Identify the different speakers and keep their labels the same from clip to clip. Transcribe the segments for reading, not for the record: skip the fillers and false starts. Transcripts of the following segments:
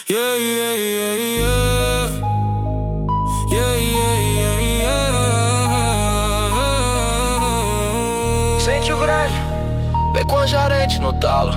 Speaker 1: Yeah, yeah, yeah, yeah. Yeah, yeah, yeah, yeah.
Speaker 2: Sente o grande, vem com a gerente no talo.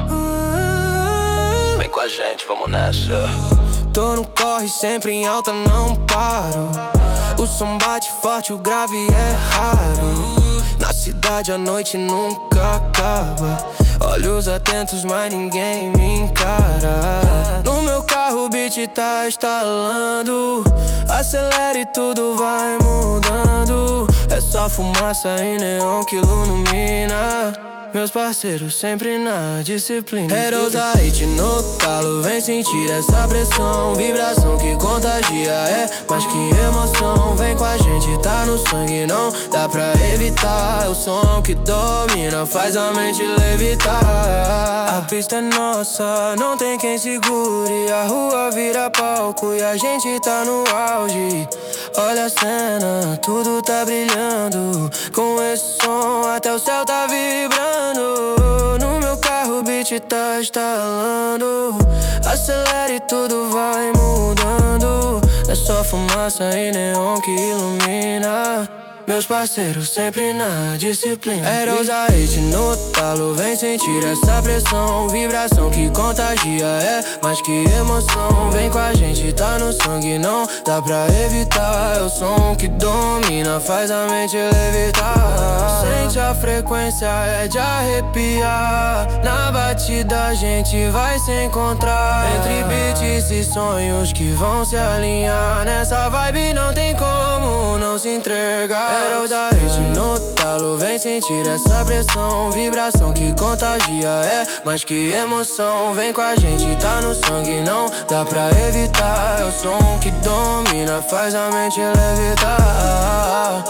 Speaker 2: Vem com a gente, vamos nessa.
Speaker 1: Tô no corre, sempre em alta, não paro. O som bate forte, o grave é raro. Na cidade a noite nunca acaba. Olhos atentos, mas ninguém me encara. No meu carro o beat tá estalando. Acelera e tudo vai mudando. É só fumaça e neon que ilumina. Meus parceiros sempre na disciplina. Heroes da hate no talo, vem sentir essa pressão. Vibração que contagia, é mais que emoção. Vem com a gente, tá no sangue, não dá pra evitar. É o som que domina, faz a mente levitar. A pista é nossa, não tem quem segure. A rua vira palco e a gente tá no auge. Olha a cena, tudo tá brilhando. Com esse som até o céu tá vibrando. No meu carro o beat tá estalando. Acelera e tudo vai mudando. É só fumaça e neon que ilumina. Meus parceiros sempre na disciplina. Heroes da hate no talo, vem sentir essa pressão. Vibração que contagia, é mais que emoção. Vem com a gente, tá no sangue, não dá pra evitar. É o som que domina, faz a mente levitar. Sente a frequência, é de arrepiar. Na batida a gente vai se encontrar. Entre beats e sonhos que vão se alinhar. Nessa vibe não tem como não se entregar. Heroes da hate no talo, vem sentir essa pressão. Vibração que contagia, é mais que emoção. Vem com a gente, tá no sangue, não dá pra evitar. É o som que domina, faz a mente levitar.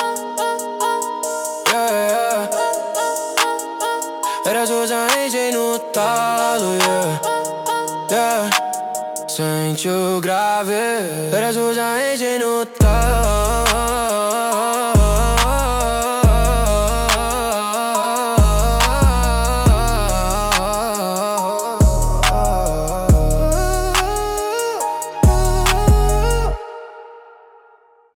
Speaker 1: Yeah, yeah. Heroes da hate no talo, yeah, yeah. Sente o grave. Heroes da hate no talo.